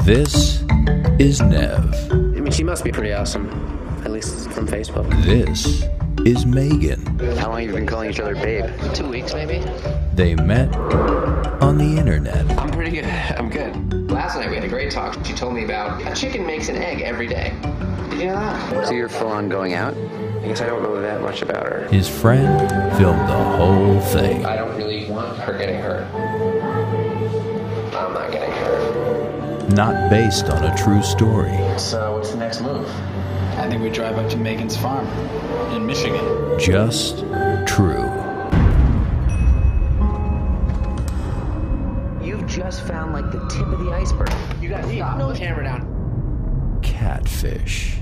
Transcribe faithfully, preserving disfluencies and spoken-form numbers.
This is Nev. I mean, she must be pretty awesome, at least from Facebook. This is Megan. How long have you been calling each other babe? Two weeks, maybe? They met on the internet. I'm pretty good. I'm good. Last night we had a great talk. She told me about a chicken makes an egg every day. Did you know that? So you're full on going out? I guess I don't know that much about her. His friend filmed the whole thing. I don't really want her getting hurt. I'm not getting hurt. Not based on a true story. So what's the next move? I think we drive up to Megan's farm in Michigan. Just true. You've just found like the tip of the iceberg. You got to stop. No camera down. Catfish.